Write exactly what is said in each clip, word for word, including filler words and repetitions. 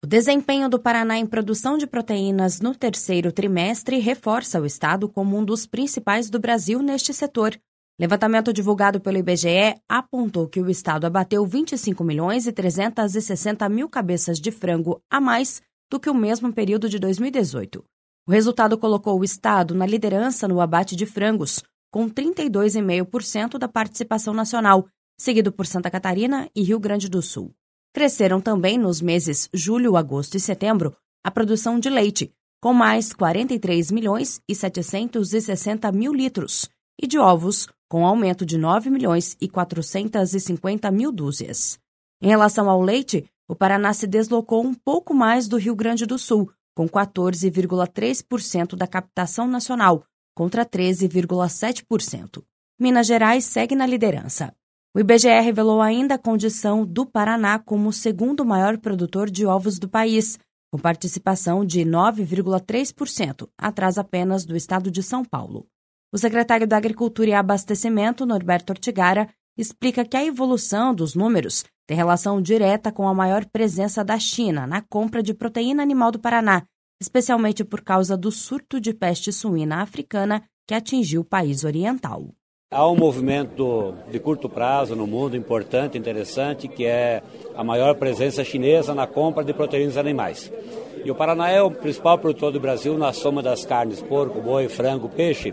O desempenho do Paraná em produção de proteínas no terceiro trimestre reforça o estado como um dos principais do Brasil neste setor. Levantamento divulgado pelo I B G E apontou que o estado abateu vinte e cinco milhões e trezentos e sessenta mil cabeças de frango a mais do que o mesmo período de dois mil e dezoito. O resultado colocou o estado na liderança no abate de frangos, com trinta e dois vírgula cinco por cento da participação nacional, seguido por Santa Catarina e Rio Grande do Sul. Cresceram também nos meses julho, agosto e setembro a produção de leite, com mais quarenta e três milhões e setecentos e sessenta mil litros, e de ovos, com aumento de nove milhões e quatrocentos e cinquenta mil dúzias. Em relação ao leite, o Paraná se deslocou um pouco mais do Rio Grande do Sul, com quatorze vírgula três por cento da captação nacional, contra treze vírgula sete por cento. Minas Gerais segue na liderança. O I B G E revelou ainda a condição do Paraná como o segundo maior produtor de ovos do país, com participação de nove vírgula três por cento, atrás apenas do estado de São Paulo. O secretário da Agricultura e Abastecimento, Norberto Ortigara, explica que a evolução dos números tem relação direta com a maior presença da China na compra de proteína animal do Paraná, especialmente por causa do surto de peste suína africana que atingiu o país oriental. Há um movimento de curto prazo no mundo importante, interessante, que é a maior presença chinesa na compra de proteínas animais. E o Paraná é o principal produtor do Brasil na soma das carnes, porco, boi, frango, peixe,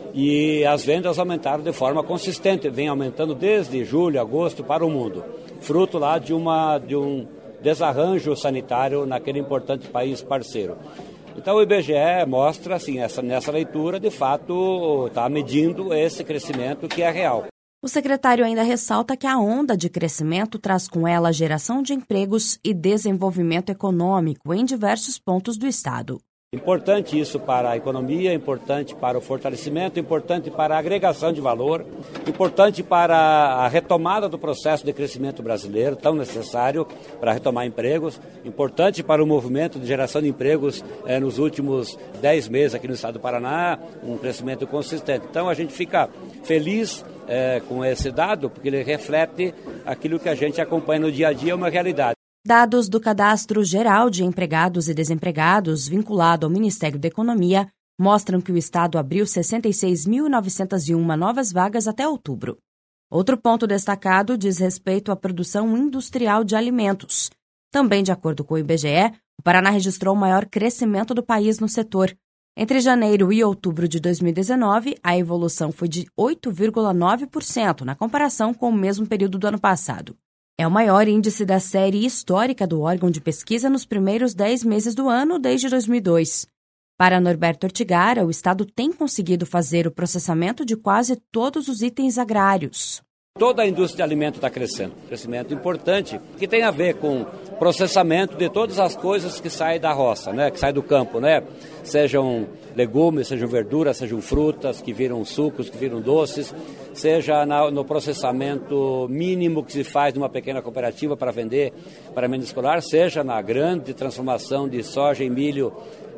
e as vendas aumentaram de forma consistente, vem aumentando desde julho, agosto para o mundo, fruto lá de, uma, de um desarranjo sanitário naquele importante país parceiro. Então o I B G E mostra, assim, essa, nessa leitura, de fato, está medindo esse crescimento que é real. O secretário ainda ressalta que a onda de crescimento traz com ela a geração de empregos e desenvolvimento econômico em diversos pontos do estado. Importante isso para a economia, importante para o fortalecimento, importante para a agregação de valor, importante para a retomada do processo de crescimento brasileiro, tão necessário para retomar empregos, importante para o movimento de geração de empregos eh, nos últimos dez meses aqui no estado do Paraná, um crescimento consistente. Então a gente fica feliz eh, com esse dado, porque ele reflete aquilo que a gente acompanha no dia a dia, uma realidade. Dados do Cadastro Geral de Empregados e Desempregados, vinculado ao Ministério da Economia, mostram que o estado abriu sessenta e seis mil novecentas e uma novas vagas até outubro. Outro ponto destacado diz respeito à produção industrial de alimentos. Também, de acordo com o I B G E, o Paraná registrou o maior crescimento do país no setor. Entre janeiro e outubro de dois mil e dezenove, a evolução foi de oito vírgula nove por cento na comparação com o mesmo período do ano passado. É o maior índice da série histórica do órgão de pesquisa nos primeiros dez meses do ano desde dois mil e dois. Para Norberto Ortigara, o estado tem conseguido fazer o processamento de quase todos os itens agrários. Toda a indústria de alimentos está crescendo, crescimento importante, que tem a ver com processamento de todas as coisas que saem da roça, né, que saem do campo, né, sejam legumes, sejam verduras, sejam frutas, que viram sucos, que viram doces, seja na, no processamento mínimo que se faz numa pequena cooperativa para vender para merenda escolar, seja na grande transformação de soja e milho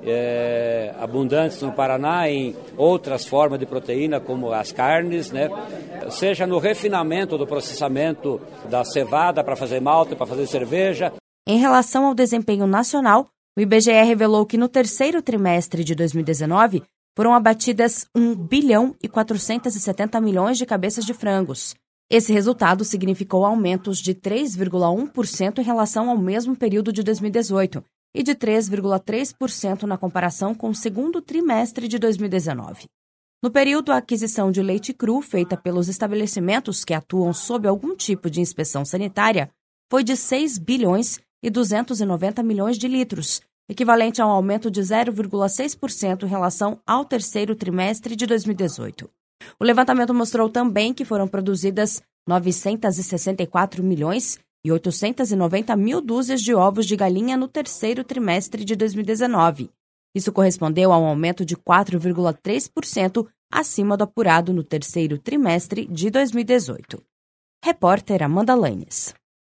É, abundantes no Paraná em outras formas de proteína, como as carnes, né? Seja no refinamento do processamento da cevada para fazer malte, para fazer cerveja. Em relação ao desempenho nacional, o I B G E revelou que no terceiro trimestre de dois mil e dezenove foram abatidas um bilhão e quatrocentos e setenta milhões de cabeças de frangos. Esse resultado significou aumentos de três vírgula um por cento em relação ao mesmo período de dois mil e dezoito. E de três vírgula três por cento na comparação com o segundo trimestre de dois mil e dezenove. No período, a aquisição de leite cru feita pelos estabelecimentos que atuam sob algum tipo de inspeção sanitária foi de seis bilhões e duzentos e noventa milhões de litros, equivalente a um aumento de zero vírgula seis por cento em relação ao terceiro trimestre de dois mil e dezoito. O levantamento mostrou também que foram produzidas novecentos e sessenta e quatro milhões e oitocentos e noventa mil dúzias de ovos de galinha no terceiro trimestre de dois mil e dezenove. Isso correspondeu a um aumento de quatro vírgula três por cento acima do apurado no terceiro trimestre de dois mil e dezoito. Repórter Amanda Lanes.